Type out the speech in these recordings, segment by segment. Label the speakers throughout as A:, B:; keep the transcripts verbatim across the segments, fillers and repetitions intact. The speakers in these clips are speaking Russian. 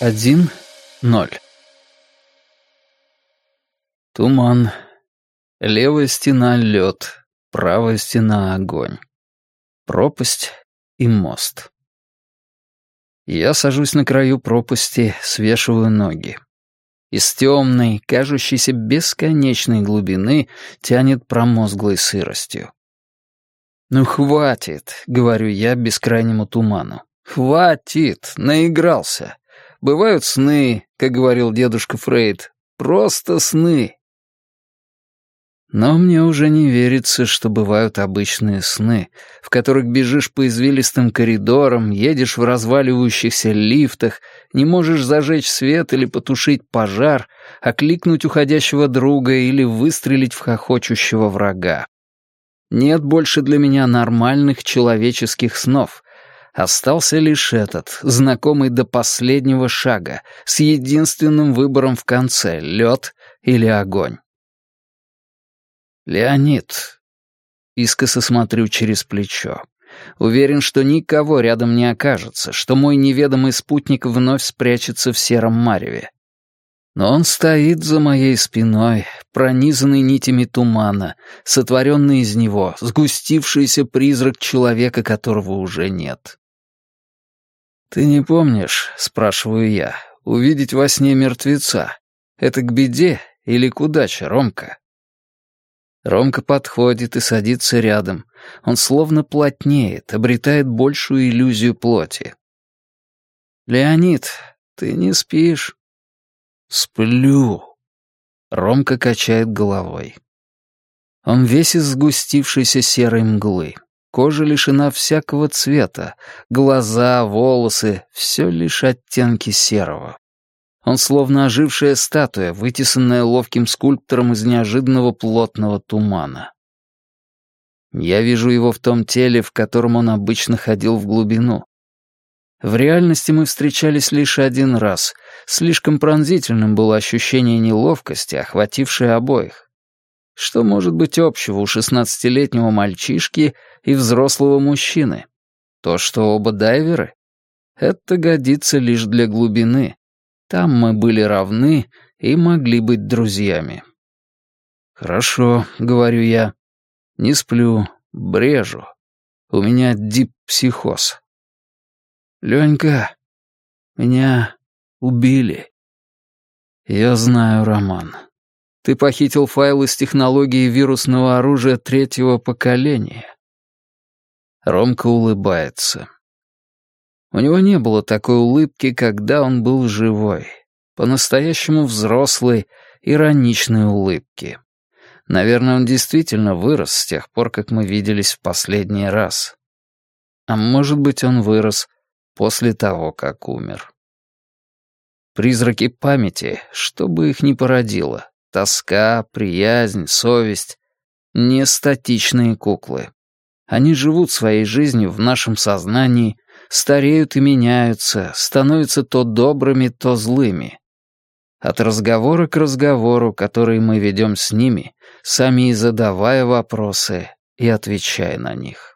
A: один ноль. Туман. Левая стена — лед, правая стена — огонь. Пропасть и мост. Я сажусь на краю пропасти, свешиваю ноги. Из темной, кажущейся бесконечной глубины тянет промозглой сыростью. «Ну хватит», — говорю я бескрайнему туману. «Хватит, наигрался. Бывают сны, как говорил дедушка Фрейд, просто сны». Но мне уже не верится, что бывают обычные сны, в которых бежишь по извилистым коридорам, едешь в разваливающихся лифтах, не можешь зажечь свет или потушить пожар, окликнуть уходящего друга или выстрелить в хохочущего врага. Нет больше для меня нормальных человеческих снов. Остался лишь этот, знакомый до последнего шага, с единственным выбором в конце — лед или огонь. «Леонид». Искоса смотрю через плечо. Уверен, что никого рядом не окажется, что мой неведомый спутник вновь спрячется в сером мареве. Но он стоит за моей спиной, пронизанный нитями тумана, сотворенный из него, сгустившийся призрак человека, которого уже нет. «Ты не помнишь, — спрашиваю я, — увидеть во сне мертвеца? Это к беде или к удаче, Ромка?» Ромка подходит и садится рядом. Он словно плотнеет, обретает большую иллюзию плоти. «Леонид, ты не спишь?» «Сплю». Ромка качает головой. Он весь из сгустившейся серой мглы. Кожа лишена всякого цвета. Глаза, волосы — все лишь оттенки серого. Он словно ожившая статуя, вытесанная ловким скульптором из неожиданного плотного тумана. Я вижу его в том теле, в котором он обычно ходил в глубину. В реальности мы встречались лишь один раз. Слишком пронзительным было ощущение неловкости, охватившее обоих. Что может быть общего у шестнадцатилетнего мальчишки и взрослого мужчины? То, что оба дайверы? Это годится лишь для глубины. Там мы были равны и могли быть друзьями. «Хорошо», — говорю я. «Не сплю, брежу. У меня диппсихоз». «Ленька, меня убили». «Я знаю, Роман. Ты похитил файлы с технологией вирусного оружия третьего поколения». Ромка улыбается. У него не было такой улыбки, когда он был живой. По-настоящему взрослой, ироничной улыбки. Наверное, он действительно вырос с тех пор, как мы виделись в последний раз. А может быть, он вырос после того, как умер. Призраки памяти, что бы их ни породило, тоска, приязнь, совесть — не статичные куклы. Они живут своей жизнью в нашем сознании, стареют и меняются, становятся то добрыми, то злыми. От разговора к разговору, который мы ведем с ними, сами и задавая вопросы и отвечая на них.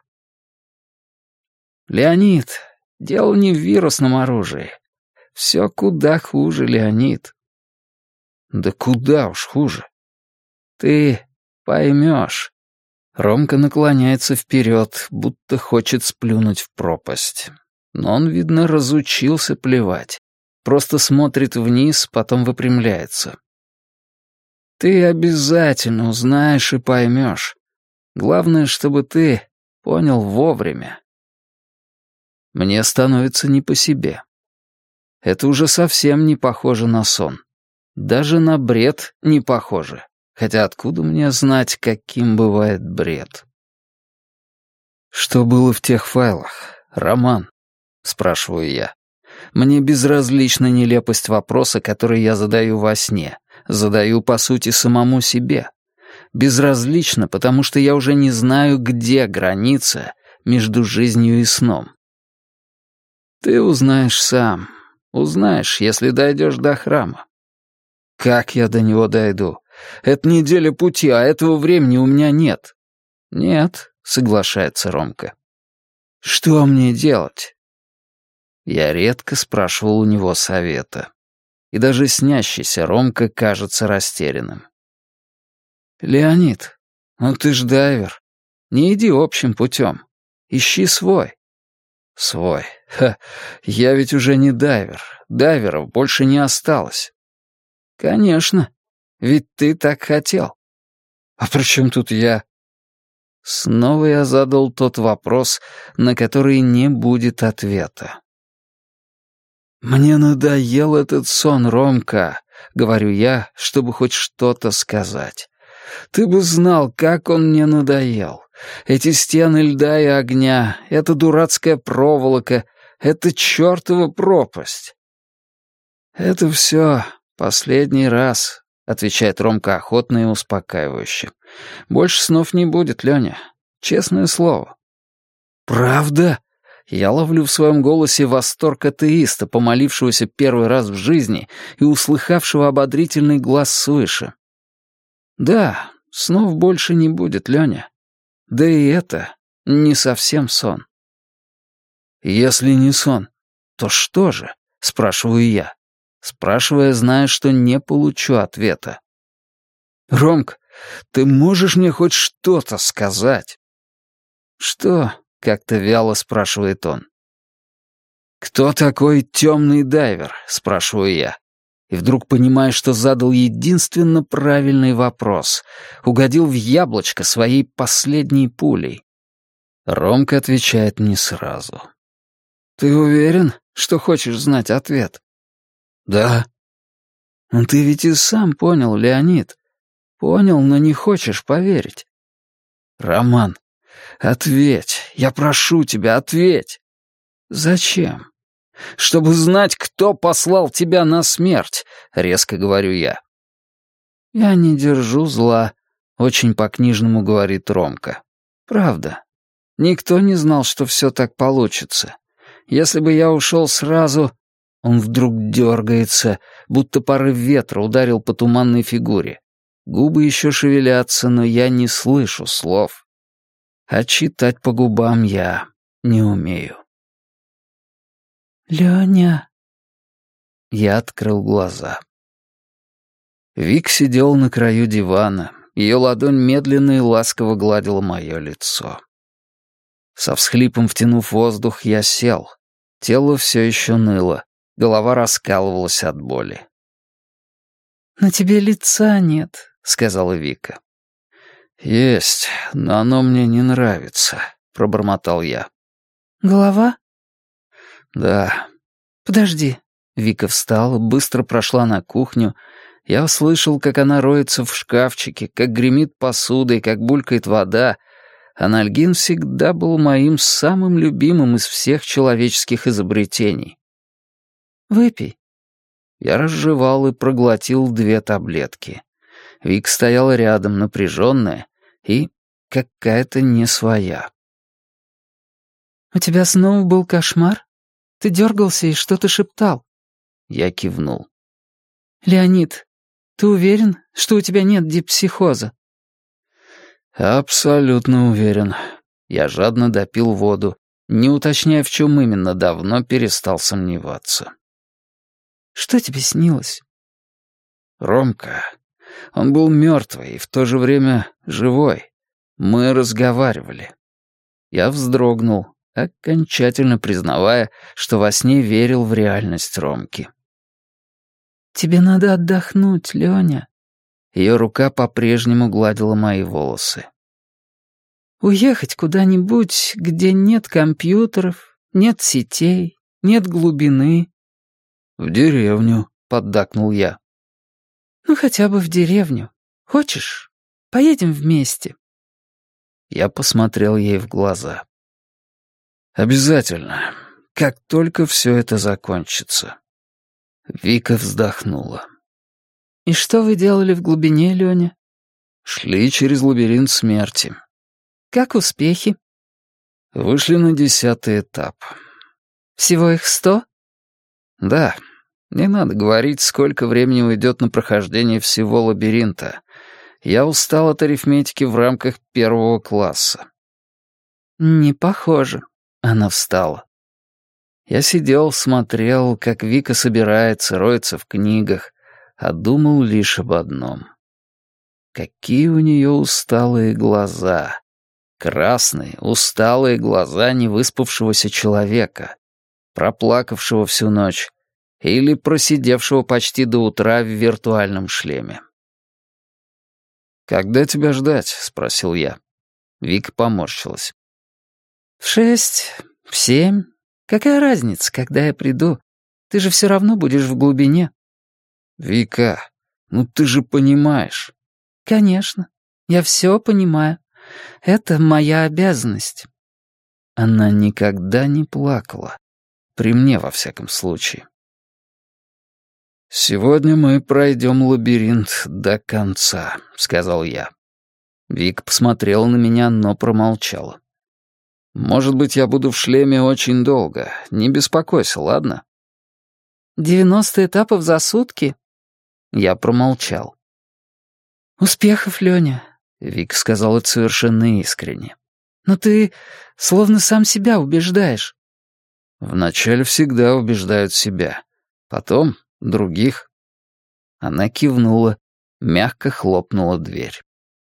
A: «Леонид, дело не в вирусном оружии. Все куда хуже, Леонид». «Да куда уж хуже?» «Ты поймешь». Ромка наклоняется вперед, будто хочет сплюнуть в пропасть. Но он, видно, разучился плевать. Просто смотрит вниз, потом выпрямляется. «Ты обязательно узнаешь и поймешь. Главное, чтобы ты понял вовремя». Мне становится не по себе. Это уже совсем не похоже на сон. Даже на бред не похоже. Хотя откуда мне знать, каким бывает бред? «Что было в тех файлах, Роман?» — спрашиваю я. Мне безразлична нелепость вопроса, который я задаю во сне. Задаю, по сути, самому себе. Безразлично, потому что я уже не знаю, где граница между жизнью и сном. Ты узнаешь сам. Узнаешь, если дойдешь до храма. Как я до него дойду? Это неделя пути, а этого времени у меня нет. Нет, соглашается Ромка. Что мне делать? Я редко спрашивал у него совета. И даже снящийся Ромка кажется растерянным. «Леонид, ну ты ж дайвер. Не иди общим путем. Ищи свой». «Свой? Ха, я ведь уже не дайвер. Дайверов больше не осталось». «Конечно. Ведь ты так хотел». «А при чем тут я?» Снова я задал тот вопрос, на который не будет ответа. «Мне надоел этот сон, Ромка», — говорю я, чтобы хоть что-то сказать. «Ты бы знал, как он мне надоел. Эти стены льда и огня, эта дурацкая проволока, эта чертова пропасть». «Это все последний раз», — отвечает Ромка охотно и успокаивающе. «Больше снов не будет, Леня. Честное слово». «Правда?» Я ловлю в своем голосе восторг атеиста, помолившегося первый раз в жизни и услыхавшего ободрительный глаз свыше. «Да, снов больше не будет, Леня. Да и это не совсем сон». «Если не сон, то что же?» — спрашиваю я, спрашивая, зная, что не получу ответа. «Ромк, ты можешь мне хоть что-то сказать?» «Что?» — как-то вяло спрашивает он. «Кто такой темный дайвер?» — спрашиваю я. И вдруг понимаю, что задал единственно правильный вопрос. Угодил в яблочко своей последней пулей. Ромка отвечает не сразу. «Ты уверен, что хочешь знать ответ?» «Да». «Ну ты ведь и сам понял, Леонид. Понял, но не хочешь поверить». «Роман, ответь, я прошу тебя, ответь». «Зачем?» «Чтобы знать, кто послал тебя на смерть», — резко говорю я. «Я не держу зла», — очень по-книжному говорит Ромка. «Правда. Никто не знал, что все так получится. Если бы я ушел сразу...» Он вдруг дергается, будто порыв ветра ударил по туманной фигуре. Губы еще шевелятся, но я не слышу слов. А читать по губам я не умею. «Леня...» Я открыл глаза. Вик сидел на краю дивана. Ее ладонь медленно и ласково гладила мое лицо. Со всхлипом втянув воздух, я сел. Тело все еще ныло. Голова раскалывалась от боли. «На тебе лица нет», — сказала Вика. «Есть, но оно мне не нравится», — пробормотал я. «Голова?» «Да». «Подожди». Вика встала, быстро прошла на кухню. Я услышал, как она роется в шкафчике, как гремит посудой, как булькает вода. Анальгин всегда был моим самым любимым из всех человеческих изобретений. «Выпей». Я разжевал и проглотил две таблетки. Вик стояла рядом, напряженная и какая-то не своя. «У тебя снова был кошмар? Ты дергался и что-то шептал?» Я кивнул. «Леонид, ты уверен, что у тебя нет дипсихоза?» «Абсолютно уверен». Я жадно допил воду, не уточняя, в чем именно, давно перестал сомневаться. «Что тебе снилось?» «Ромка. Он был мертвый и в то же время живой. Мы разговаривали». Я вздрогнул, окончательно признавая, что во сне верил в реальность Ромки. «Тебе надо отдохнуть, Леня». Ее рука по-прежнему гладила мои волосы. «Уехать куда-нибудь, где нет компьютеров, нет сетей, нет глубины». «В деревню», — поддакнул я. «Ну, хотя бы в деревню. Хочешь? Поедем вместе». Я посмотрел ей в глаза. «Обязательно, как только все это закончится». Вика вздохнула. «И что вы делали в глубине, Леня?» «Шли через лабиринт смерти». «Как успехи?» «Вышли на десятый этап». «Всего их сто?» «Да. Не надо говорить, сколько времени уйдет на прохождение всего лабиринта. Я устал от арифметики в рамках первого класса». «Не похоже». Она встала. Я сидел, смотрел, как Вика собирается, роется в книгах, а думал лишь об одном. Какие у нее усталые глаза. Красные, усталые глаза невыспавшегося человека, проплакавшего всю ночь или просидевшего почти до утра в виртуальном шлеме. «Когда тебя ждать?» — спросил я. Вика поморщилась. «В шесть, в семь. Какая разница, когда я приду? Ты же все равно будешь в глубине». «Вика, ну ты же понимаешь». «Конечно, я все понимаю. Это моя обязанность». Она никогда не плакала. При мне, во всяком случае. «Сегодня мы пройдем лабиринт до конца», — сказал я. Вика посмотрела на меня, но промолчала. «Может быть, я буду в шлеме очень долго. Не беспокойся, ладно?» «Девяносто этапов за сутки?» Я промолчал. «Успехов, Лёня», — Вика сказала это совершенно искренне. «Но ты словно сам себя убеждаешь». «Вначале всегда убеждают себя. Потом других». Она кивнула, мягко хлопнула дверь.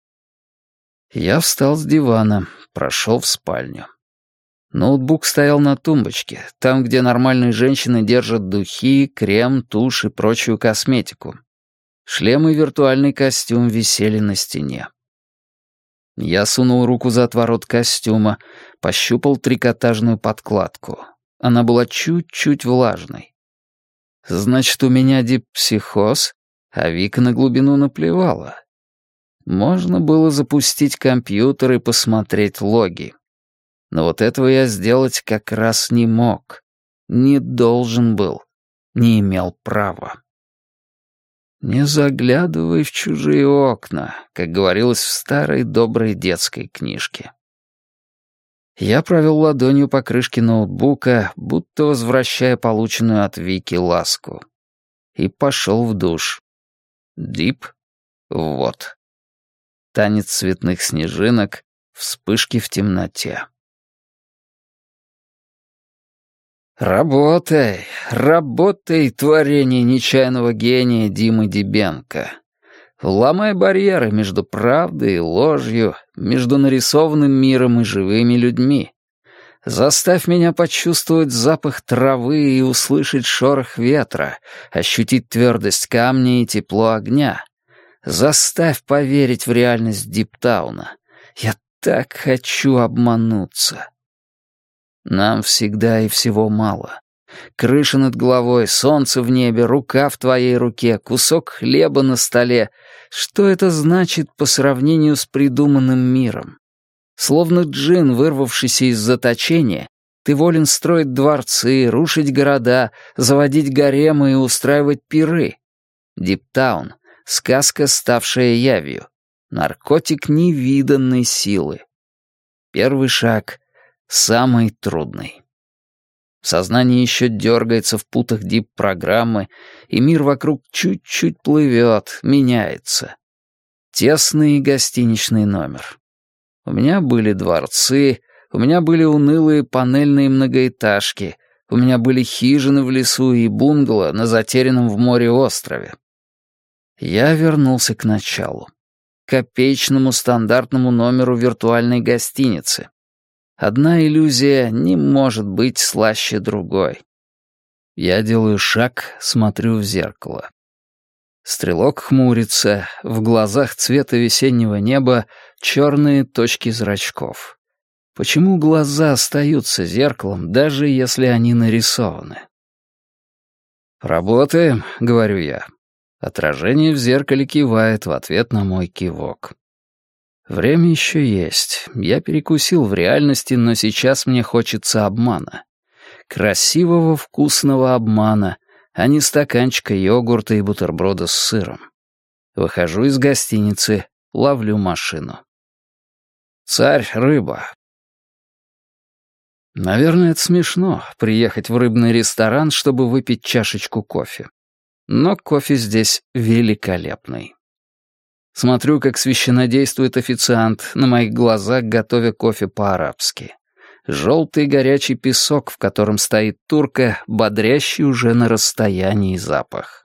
A: Я встал с дивана, прошел в спальню. Ноутбук стоял на тумбочке, там, где нормальные женщины держат духи, крем, тушь и прочую косметику. Шлем и виртуальный костюм висели на стене. Я сунул руку за отворот костюма, пощупал трикотажную подкладку. Она была чуть-чуть влажной. Значит, у меня диппсихоз, а Вика на глубину наплевала. Можно было запустить компьютер и посмотреть логи. Но вот этого я сделать как раз не мог. Не должен был. Не имел права. «Не заглядывай в чужие окна», как говорилось в старой доброй детской книжке. Я провел ладонью по крышке ноутбука, будто возвращая полученную от Вики ласку. И пошел в душ. Дип. Вот. Танец цветных снежинок, вспышки в темноте. Работай, работай, творение нечаянного гения Димы Дибенко. Ломай барьеры между правдой и ложью, между нарисованным миром и живыми людьми. Заставь меня почувствовать запах травы и услышать шорох ветра, ощутить твердость камня и тепло огня. Заставь поверить в реальность Диптауна. Я так хочу обмануться. Нам всегда и всего мало. Крыша над головой, солнце в небе, рука в твоей руке, кусок хлеба на столе. Что это значит по сравнению с придуманным миром? Словно джин, вырвавшийся из заточения, ты волен строить дворцы, рушить города, заводить гаремы и устраивать пиры. Диптаун — сказка, ставшая явью. Наркотик невиданной силы. Первый шаг — самый трудный. Сознание еще дергается в путах дип-программы, и мир вокруг чуть-чуть плывет, меняется. Тесный гостиничный номер. У меня были дворцы, у меня были унылые панельные многоэтажки, у меня были хижины в лесу и бунгало на затерянном в море острове. Я вернулся к началу, к копеечному стандартному номеру виртуальной гостиницы. Одна иллюзия не может быть слаще другой. Я делаю шаг, смотрю в зеркало. Стрелок хмурится, в глазах цвета весеннего неба черные точки зрачков. Почему глаза остаются зеркалом, даже если они нарисованы? «Работаем», — говорю я. Отражение в зеркале кивает в ответ на мой кивок. Время еще есть. Я перекусил в реальности, но сейчас мне хочется обмана. Красивого, вкусного обмана, а не стаканчика йогурта и бутерброда с сыром. Выхожу из гостиницы, ловлю машину. Царь, рыба. Наверное, это смешно — приехать в рыбный ресторан, чтобы выпить чашечку кофе. Но кофе здесь великолепный. Смотрю, как священнодействует официант, на моих глазах готовя кофе по-арабски. Желтый горячий песок, в котором стоит турка, бодрящий уже на расстоянии запах.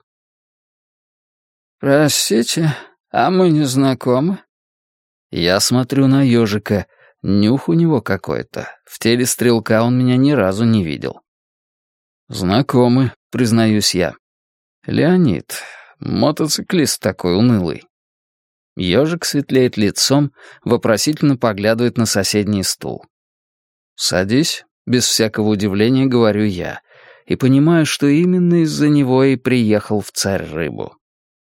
B: «Простите, а мы не знакомы?»
A: Я смотрю на ежика. Нюх у него какой-то. В теле стрелка он меня ни разу не видел. «Знакомы», — признаюсь я. «Леонид, мотоциклист такой унылый». Ежик светлеет лицом, вопросительно поглядывает на соседний стул. «Садись», — без всякого удивления говорю я, и понимаю, что именно из-за него и приехал в Царь-Рыбу.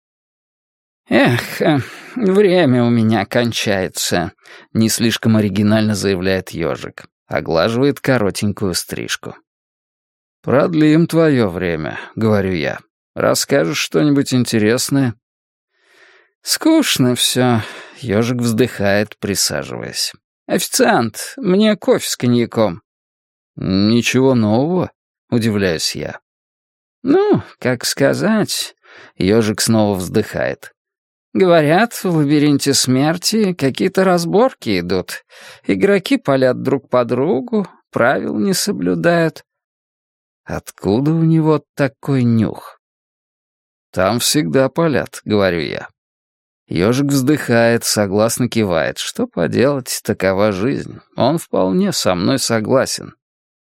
B: «Эх, время у меня кончается», — не слишком оригинально заявляет ежик, оглаживает коротенькую стрижку.
A: «Продлим твое время», — говорю я. «Расскажешь что-нибудь интересное?»
B: «Скучно все»,
A: — ежик вздыхает, присаживаясь.
B: «Официант, мне кофе с коньяком».
A: «Ничего нового?» — удивляюсь я.
B: «Ну, как сказать...»
A: — ежик снова вздыхает.
B: «Говорят, в лабиринте смерти какие-то разборки идут. Игроки палят друг по другу, правил не соблюдают».
A: «Откуда у него такой нюх?» «Там всегда палят», — говорю я. Ежик вздыхает, согласно кивает. Что поделать, такова жизнь. Он вполне со мной согласен.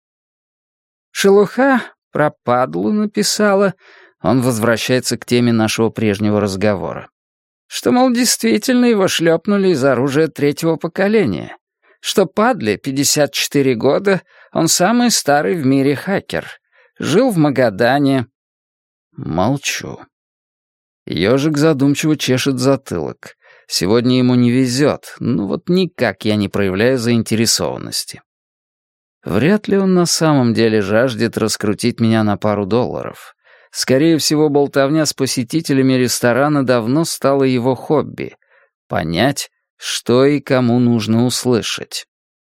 B: «Шелуха про падлу написала». Он возвращается к теме нашего прежнего разговора. Что, мол, действительно его шлепнули из оружия третьего поколения. Что падле пятьдесят четыре года, он самый старый в мире хакер. Жил в Магадане.
A: Молчу. Ежик задумчиво чешет затылок. Сегодня ему не везет, ну вот никак я не проявляю заинтересованности. Вряд ли он на самом деле жаждет раскрутить меня на пару долларов. Скорее всего, болтовня с посетителями ресторана давно стала его хобби. Понять, что и кому нужно услышать.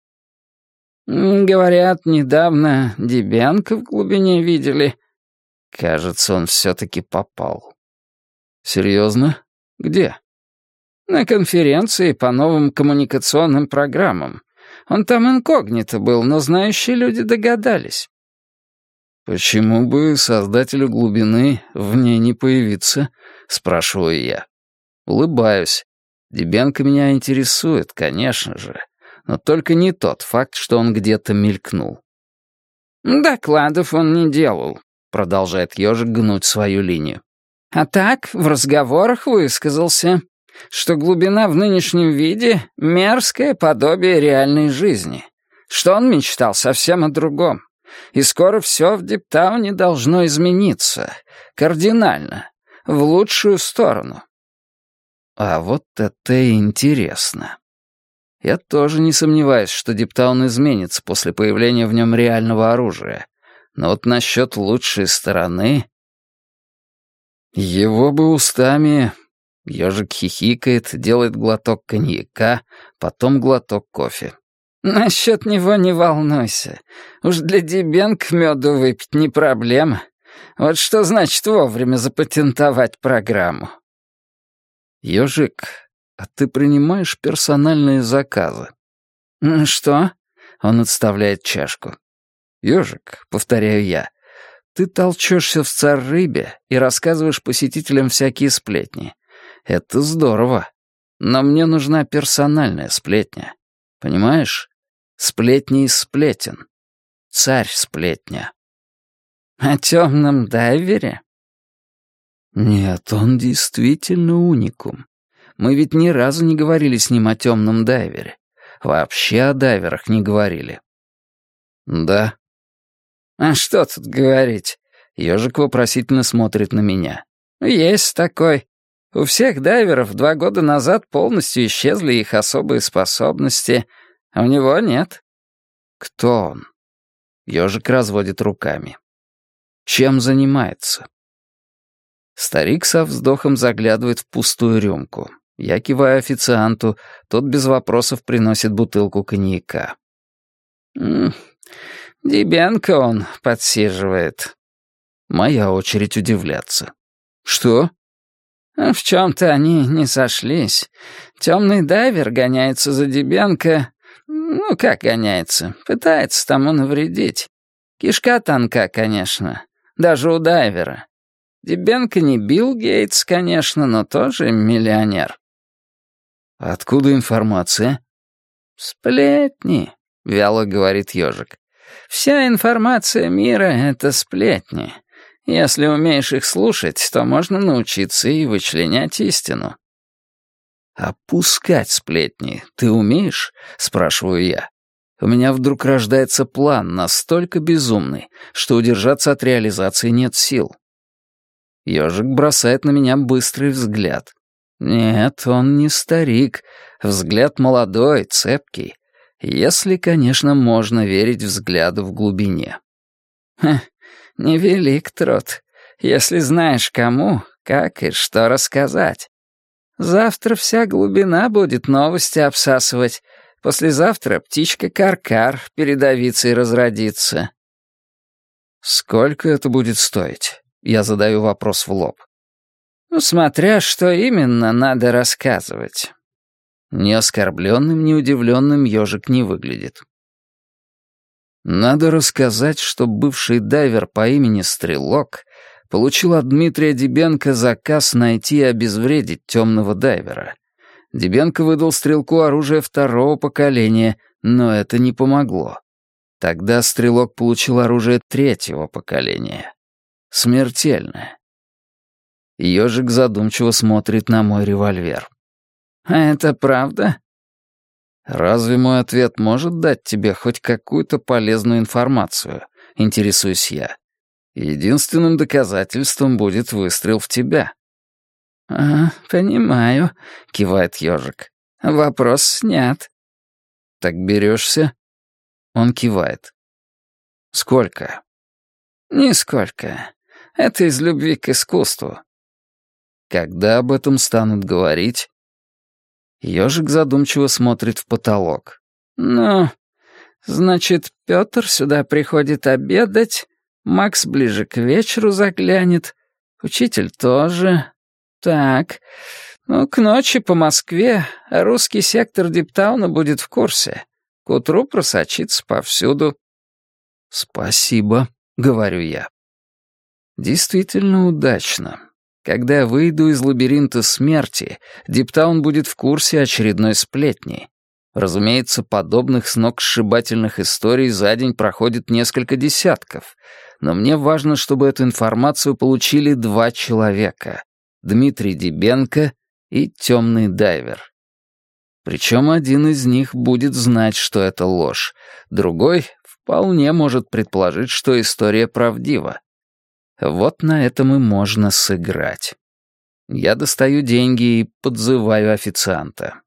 B: «Говорят, недавно Дебенко в глубине видели».
A: Кажется, он все-таки попал. «Серьезно? Где?»
B: «На конференции по новым коммуникационным программам. Он там инкогнито был, но знающие люди догадались».
A: «Почему бы создателю глубины в ней не появиться?» — спрашиваю я. Улыбаюсь. Дебенко меня интересует, конечно же, но только не тот факт, что он где-то мелькнул.
B: «Докладов он не делал», — продолжает ежик гнуть свою линию. «А так, в разговорах высказался, что глубина в нынешнем виде — мерзкое подобие реальной жизни, что он мечтал совсем о другом. И скоро все в Диптауне должно измениться. Кардинально. В лучшую сторону».
A: А вот это и интересно. Я тоже не сомневаюсь, что Диптаун изменится после появления в нем реального оружия. Но вот насчет лучшей стороны... Его бы устами... Ежик хихикает, делает глоток коньяка, потом глоток кофе.
B: «Насчет него не волнуйся. Уж для Дебенко меду выпить не проблема. Вот что значит вовремя запатентовать программу».
A: «Ежик, а ты принимаешь персональные заказы?»
B: «Что?» —
A: он отставляет чашку. «Ежик», — повторяю я, — «ты толчешься в Царь-Рыбе и рассказываешь посетителям всякие сплетни. Это здорово. Но мне нужна персональная сплетня. Понимаешь? Сплетни из сплетен. Царь-сплетня».
B: «О темном дайвере?»
A: «Нет, он действительно уникум. Мы ведь ни разу не говорили с ним о темном дайвере. Вообще о дайверах не говорили». «Да».
B: «А что тут говорить?»
A: Ежик вопросительно смотрит на меня.
B: «Есть такой. У всех дайверов два года назад полностью исчезли их особые способности, а у него нет».
A: «Кто он?» Ежик разводит руками. «Чем занимается?» Старик со вздохом заглядывает в пустую рюмку. Я киваю официанту, тот без вопросов приносит бутылку коньяка.
B: «М-м, Дебенко он подсиживает».
A: Моя очередь удивляться. «Что?»
B: «В чем-то они не сошлись. Темный дайвер гоняется за Дебенко, Ну, как гоняется? Пытается тому навредить. Кишка тонка, конечно. Даже у дайвера. Дебенко не Билл Гейтс, конечно, но тоже миллионер.
A: Откуда информация?
B: Сплетни, вяло говорит ежик. Вся информация мира — это сплетни. Если умеешь их слушать, то можно научиться и вычленять истину.
A: «Опускать сплетни ты умеешь?» — спрашиваю я. У меня вдруг рождается план настолько безумный, что удержаться от реализации нет сил. Ёжик бросает на меня быстрый взгляд. Нет, он не старик. Взгляд молодой, цепкий. Если, конечно, можно верить взгляду в глубине.
B: Ха, невелик труд, если знаешь кому, как и что рассказать. Завтра вся глубина будет новости обсасывать. Послезавтра птичка Каркар передавится и разродится.
A: Сколько это будет стоить? Я задаю вопрос в лоб.
B: Ну, смотря что именно надо рассказывать.
A: Ни оскорбленным, ни удивленным ежик не выглядит. Надо рассказать, что бывший дайвер по имени Стрелок получил от Дмитрия Дебенко заказ найти и обезвредить темного дайвера. Дебенко выдал Стрелку оружие второго поколения, но это не помогло. Тогда Стрелок получил оружие третьего поколения. Смертельное. Ёжик задумчиво смотрит на мой револьвер.
B: «А это правда?»
A: «Разве мой ответ может дать тебе хоть какую-то полезную информацию?» — интересуюсь я. «Единственным доказательством будет выстрел в тебя».
B: «А, понимаю», — кивает ежик. «Вопрос снят».
A: «Так берешься?» Он кивает. «Сколько?»
B: «Нисколько. Это из любви к искусству».
A: «Когда об этом станут говорить?» Ёжик задумчиво смотрит в потолок.
B: «Ну, значит, Пётр сюда приходит обедать, Макс ближе к вечеру заглянет, учитель тоже. Так, ну, к ночи по Москве русский сектор Диптауна будет в курсе. К утру просочится повсюду».
A: «Спасибо», — говорю я. Действительно удачно. Когда я выйду из лабиринта смерти, Диптаун будет в курсе очередной сплетни. Разумеется, подобных сногсшибательных историй за день проходит несколько десятков, но мне важно, чтобы эту информацию получили два человека — Дмитрий Дебенко и темный дайвер. Причем один из них будет знать, что это ложь, другой вполне может предположить, что история правдива. Вот на этом и можно сыграть. Я достаю деньги и подзываю официанта.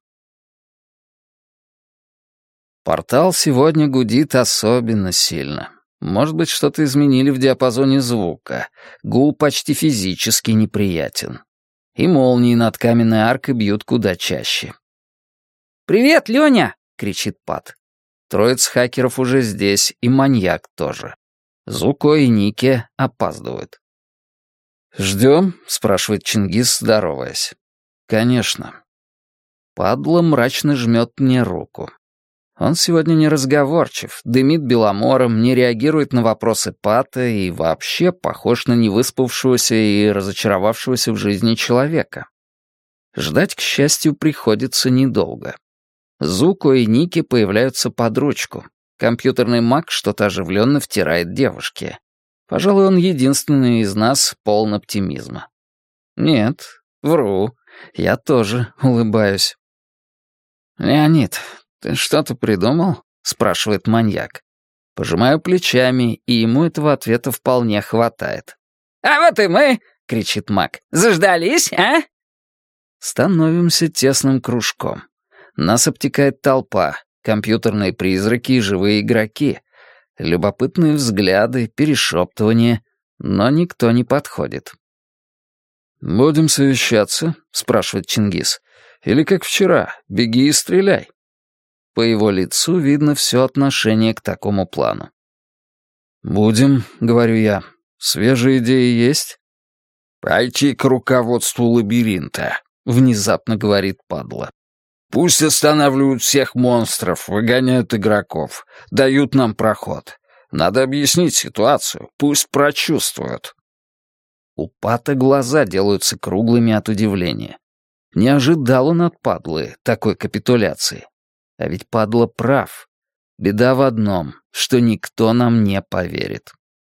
A: Портал сегодня гудит особенно сильно. Может быть, что-то изменили в диапазоне звука. Гул почти физически неприятен. И молнии над каменной аркой бьют куда чаще.
B: «Привет, Лёня!» — кричит Пат.
A: Троица хакеров уже здесь, и маньяк тоже. Зуко и Нике опаздывают. «Ждем?» — спрашивает Чингис, здороваясь. «Конечно». Падла мрачно жмет мне руку. Он сегодня не разговорчив, дымит беломором, не реагирует на вопросы Пата и вообще похож на невыспавшегося и разочаровавшегося в жизни человека. Ждать, к счастью, приходится недолго. Зуко и Ники появляются под ручку. Компьютерный маг что-то оживленно втирает девушке. Пожалуй, он единственный из нас полон оптимизма. Нет, вру. Я тоже улыбаюсь. «Леонид, ты что-то придумал?» — спрашивает маньяк. Пожимаю плечами, и ему этого ответа вполне хватает.
B: «А вот и мы!» — кричит маг. «Заждались, а?»
A: Становимся тесным кружком. Нас обтекает толпа, компьютерные призраки и живые игроки. Любопытные взгляды, перешептывания, но никто не подходит. «Будем совещаться?» — спрашивает Чингис. «Или как вчера, беги и стреляй». По его лицу видно все отношение к такому плану. «Будем», — говорю я. «Свежие идеи есть?»
C: «Пойти к руководству лабиринта»,
A: — внезапно говорит падла. Пусть останавливают всех монстров, выгоняют игроков, дают нам проход. Надо объяснить ситуацию, пусть прочувствуют». У Пата глаза делаются круглыми от удивления. Не ожидал он от падлы такой капитуляции. А ведь падла прав. Беда в одном, что никто нам не поверит.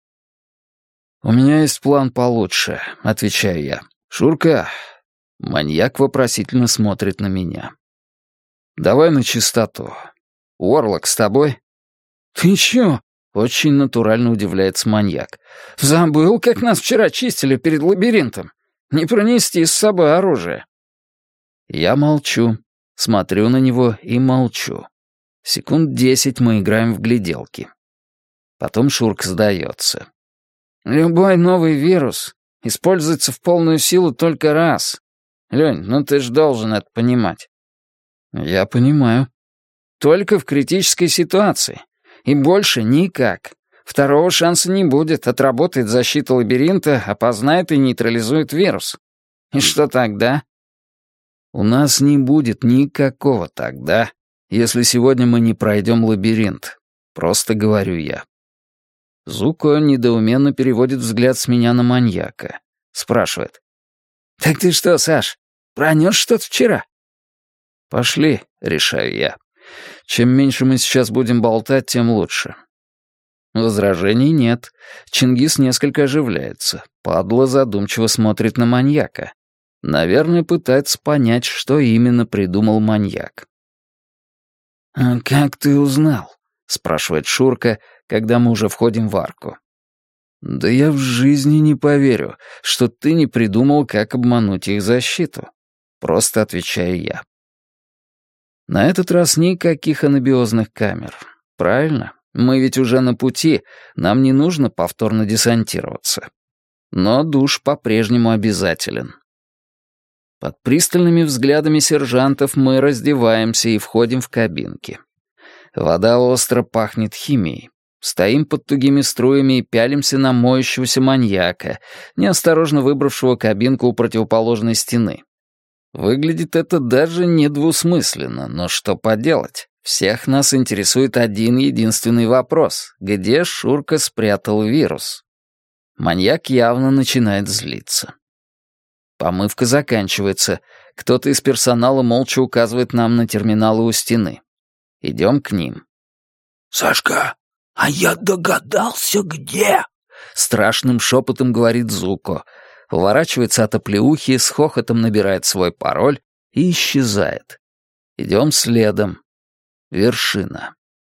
A: «У меня есть план получше», — отвечаю я. «Шурка». Маньяк вопросительно смотрит на меня. «Давай на чистоту. Уорлок с тобой?»
B: «Ты чё?» — очень натурально удивляется маньяк. «Забыл, как нас вчера чистили перед лабиринтом? Не пронести с собой оружие».
A: Я молчу, смотрю на него и молчу. Секунд десять мы играем в гляделки. Потом Шурка сдается.
B: «Любой новый вирус используется в полную силу только раз. Лёнь, ну ты ж должен это понимать».
A: «Я понимаю».
B: «Только в критической ситуации. И больше никак. Второго шанса не будет. Отработает защита лабиринта, опознает и нейтрализует вирус. И что тогда?»
A: «У нас не будет никакого тогда, если сегодня мы не пройдем лабиринт. Просто говорю я». Зуко недоуменно переводит взгляд с меня на маньяка. Спрашивает.
B: «Так ты что, Саш, пронёс что-то вчера?»
A: «Пошли», — решаю я. «Чем меньше мы сейчас будем болтать, тем лучше». Возражений нет. Чингис несколько оживляется. Падла задумчиво смотрит на маньяка. Наверное, пытается понять, что именно придумал маньяк.
B: «А как ты узнал?»
A: — спрашивает Шурка, когда мы уже входим в арку. «Да я в жизни не поверю, что ты не придумал, как обмануть их защиту», — просто отвечаю я. На этот раз никаких анабиозных камер. Правильно? Мы ведь уже на пути, нам не нужно повторно десантироваться. Но душ по-прежнему обязателен. Под пристальными взглядами сержантов мы раздеваемся и входим в кабинки. Вода остро пахнет химией. Стоим под тугими струями и пялимся на моющегося маньяка, неосторожно выбравшего кабинку у противоположной стены. Выглядит это даже недвусмысленно, но что поделать? Всех нас интересует один единственный вопрос. Где Шурка спрятал вирус? Маньяк явно начинает злиться. Помывка заканчивается. Кто-то из персонала молча указывает нам на терминалы у стены. Идем к ним.
C: «Сашка, а я догадался, где?»
A: Страшным шепотом говорит Зуко. Уворачивается от оплеухи, с хохотом набирает свой пароль и исчезает. Идем следом. Вершина.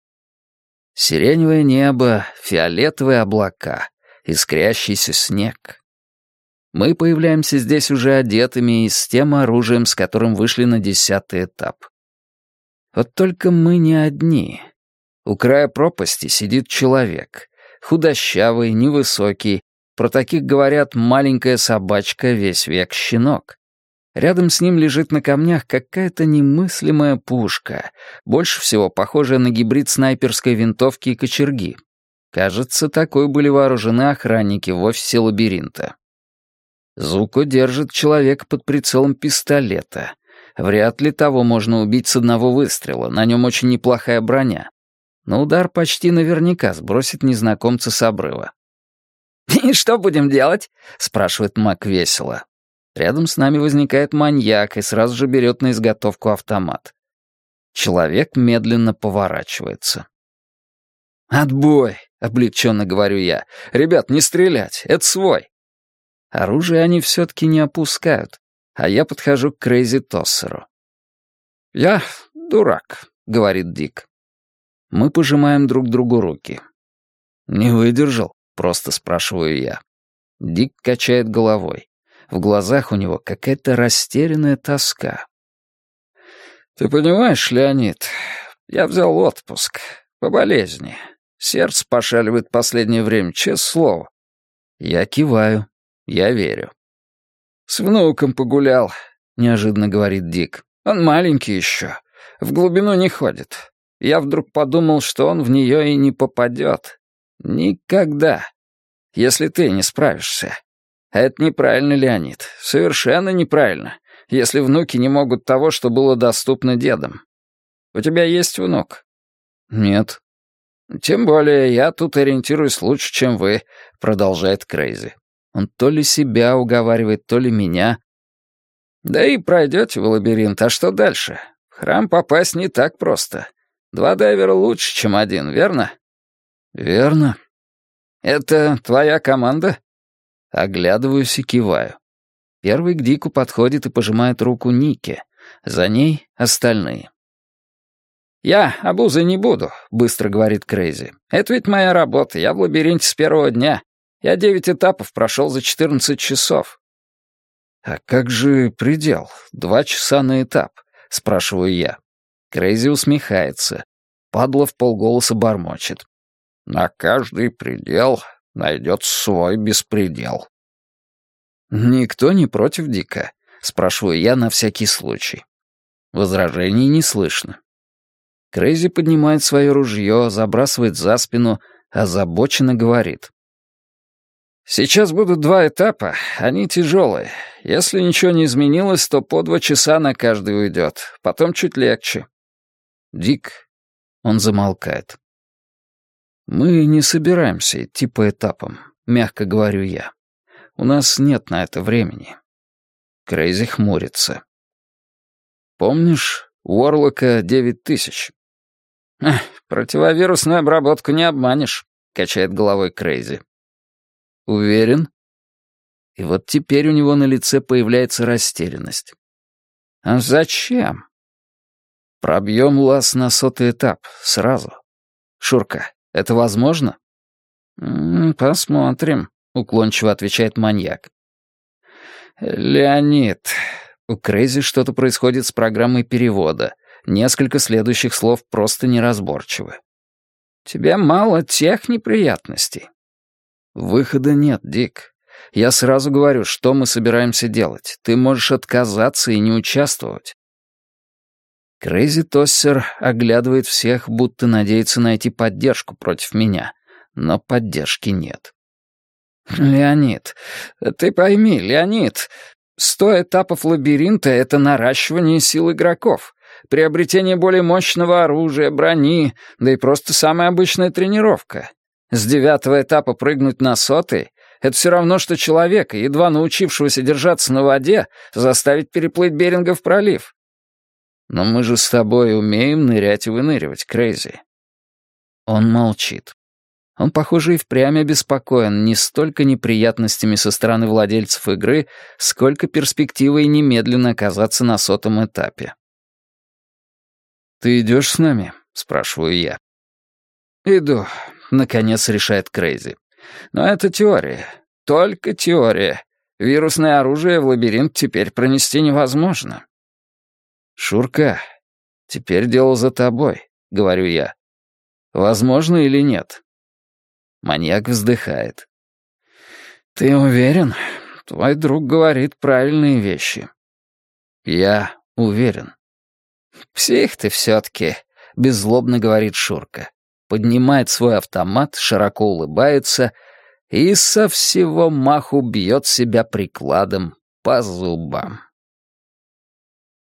A: Сиреневое небо, фиолетовые облака, искрящийся снег. Мы появляемся здесь уже одетыми и с тем оружием, с которым вышли на десятый этап. Вот только мы не одни. У края пропасти сидит человек. Худощавый, невысокий. Про таких говорят «маленькая собачка, весь век щенок». Рядом с ним лежит на камнях какая-то немыслимая пушка, больше всего похожая на гибрид снайперской винтовки и кочерги. Кажется, такой были вооружены охранники в офисе лабиринта. Зуко держит человека под прицелом пистолета. Вряд ли того можно убить с одного выстрела, на нем очень неплохая броня. Но удар почти наверняка сбросит незнакомца с обрыва.
B: «И что будем делать?»
A: — спрашивает Мак весело. Рядом с нами возникает маньяк и сразу же берет на изготовку автомат. Человек медленно поворачивается. «Отбой!» — облегченно говорю я. «Ребят, не стрелять, это свой!» Оружие они все-таки не опускают, а я подхожу к Крейзи Тоссеру. «Я дурак», — говорит Дик. Мы пожимаем друг другу руки. «Не выдержал?» — просто спрашиваю я. Дик качает головой. В глазах у него какая-то растерянная тоска. «Ты понимаешь, Леонид, я взял отпуск по болезни. Сердце пошаливает последнее время, честное слово». Я киваю. Я верю. «С внуком погулял», — неожиданно говорит Дик. «Он маленький еще, в глубину не ходит. Я вдруг подумал, что он в нее и не попадет. Никогда. Если ты не справишься. А это неправильно, Леонид, совершенно неправильно.
B: если внуки не могут того, что было доступно дедам. У тебя есть внук?
A: Нет.
B: Тем более я тут ориентируюсь лучше, чем вы, продолжает Крейзи.
A: Он то ли себя уговаривает, то ли меня.
B: Да и пройдете в лабиринт, а что дальше? В храм попасть не так просто. Два дайвера лучше, чем один, верно?
A: Верно.
B: Это твоя команда?
A: Оглядываюсь и киваю. Первый к Дику подходит и пожимает руку Нике. За ней остальные.
B: «Я обузой не буду», — быстро говорит Крейзи. «Это ведь моя работа, я в лабиринте с первого дня. Я девять этапов прошел за четырнадцать часов».
A: «А как же предел? Два часа на этап?» — спрашиваю я. Крейзи усмехается. Падла вполголоса бормочет.
C: «На каждый предел найдется свой беспредел».
A: «Никто не против Дика?» — спрашиваю я на всякий случай. Возражений не слышно. Крейзи поднимает свое ружье, забрасывает за спину, озабоченно говорит.
B: «Сейчас будут два этапа, они тяжелые. Если ничего не изменилось, то по два часа на каждый уйдет, потом чуть легче».
A: «Дик...» — он замолкает. «Мы не собираемся идти по этапам», — мягко говорю я. «У нас нет на это времени». Крейзи хмурится. «Помнишь, у Орлока девять тысяч?»
B: «Противовирусную обработку не обманешь», — качает головой Крейзи.
A: «Уверен?» И вот теперь у него на лице появляется растерянность.
B: «А зачем?»
A: «Пробьем лаз на сотый этап, сразу. Шурка, это возможно?»
B: «Посмотрим», — уклончиво отвечает маньяк.
A: «Леонид...» У Крейзи что-то происходит с программой перевода. Несколько следующих слов просто неразборчивы.
B: «Тебе мало тех неприятностей».
A: «Выхода нет, Дик. Я сразу говорю, что мы собираемся делать. Ты можешь отказаться и не участвовать». Крейзи Тоссер оглядывает всех, будто надеется найти поддержку против меня, но поддержки нет.
B: «Леонид, ты пойми, Леонид, сто этапов лабиринта — это наращивание сил игроков, приобретение более мощного оружия, брони, да и просто самая обычная тренировка. С девятого этапа прыгнуть на сотый — это все равно, что человека, едва научившегося держаться на воде, заставить переплыть Берингов пролив».
A: «Но мы же с тобой умеем нырять и выныривать, Крейзи». Он молчит. Он, похоже, и впрямь обеспокоен не столько неприятностями со стороны владельцев игры, сколько перспективой немедленно оказаться на сотом этапе. «Ты идешь с нами?» — спрашиваю я.
B: «Иду»,
A: — наконец решает Крейзи.
B: «Но это теория. Только теория. Вирусное оружие в лабиринт теперь пронести невозможно».
A: «Шурка, теперь дело за тобой», — говорю я. «Возможно или нет?» Маньяк вздыхает. «Ты уверен? Твой друг говорит правильные вещи». «Я уверен».
B: «Псих ты все-таки»,
A: — беззлобно говорит Шурка. Поднимает свой автомат, широко улыбается и со всего маху бьет себя прикладом по зубам.